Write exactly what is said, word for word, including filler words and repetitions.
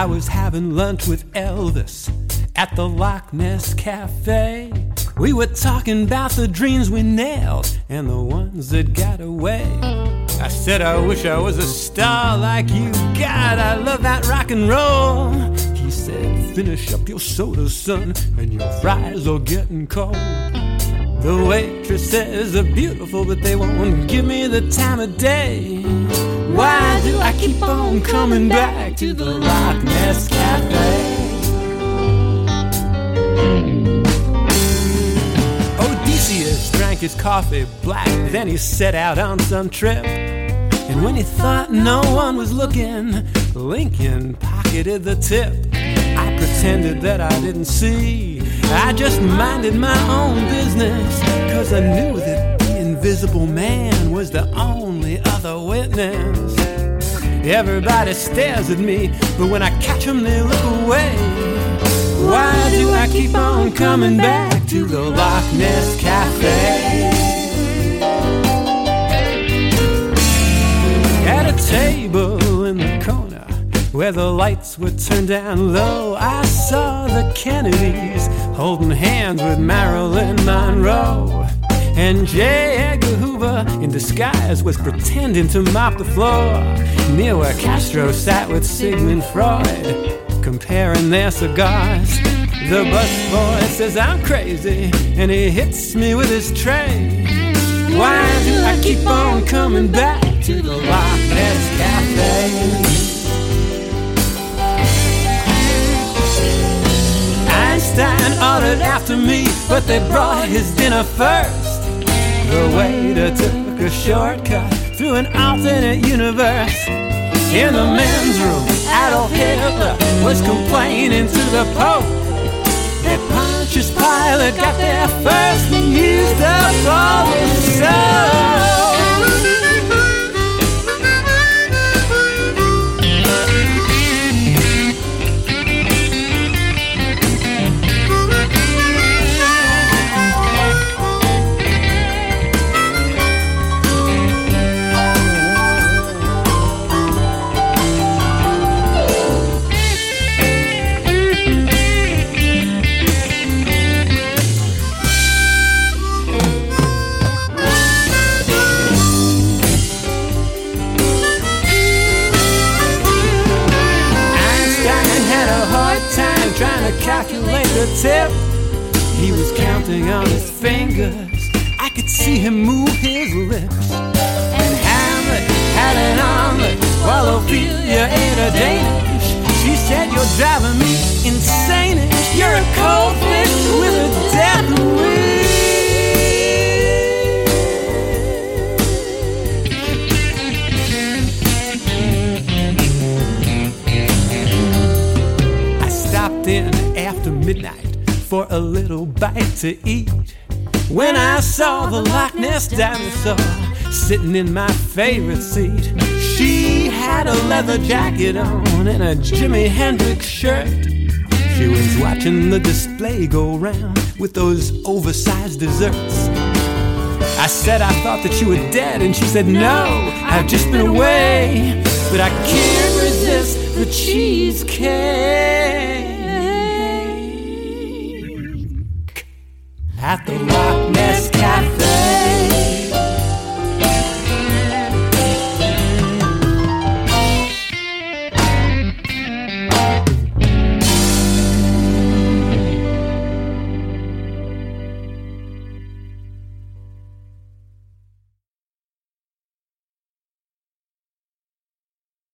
I was having lunch with Elvis at the Loch Ness Cafe. We were talking about the dreams we nailed and the ones that got away. I said I wish I was a star like you. God, I love that rock and roll. He said, finish up your soda, son, and your fries are getting cold. The waitresses are beautiful, but they won't give me the time of day. Why do I keep on coming back to the Loch Ness Cafe? Odysseus drank his coffee black, then he set out on some trip. And when he thought no one was looking, Lincoln pocketed the tip. I pretended that I didn't see. I just minded my own business, 'cause I knew that the invisible man was the only other witness. Everybody stares at me, but when I catch them they look away. Why do I keep on coming back to the Loch Ness Cafe? At a table in the corner where the lights were turned down low, I saw the Kennedys holding hands with Marilyn Monroe. And J. Edgar Hoover in disguise was pretending to mop the floor near where Castro sat with Sigmund Freud, comparing their cigars. The busboy says I'm crazy, and he hits me with his tray. Why do I keep on coming back to the Loch Ness Cafe? Einstein ordered after me, but they brought his dinner first. The waiter took a shortcut through an alternate universe. In the men's room, Adolf Hitler was complaining to the Pope that Pontius Pilate got there first and used up all the soap. Trying to calculate the tip. He was counting on his fingers. I could see him move his lips. And Hamlet had an omelet while Ophelia ate a Danish. She said, you're driving me insane. You're a cold fish with a death wish. In after midnight for a little bite to eat. When I saw the Loch Ness dinosaur sitting in my favorite seat, she had a leather jacket on and a Jimi Hendrix shirt. She was watching the display go round with those oversized desserts. I said I thought that you were dead, and she said no, I've just been away, but I can't resist the cheesecake.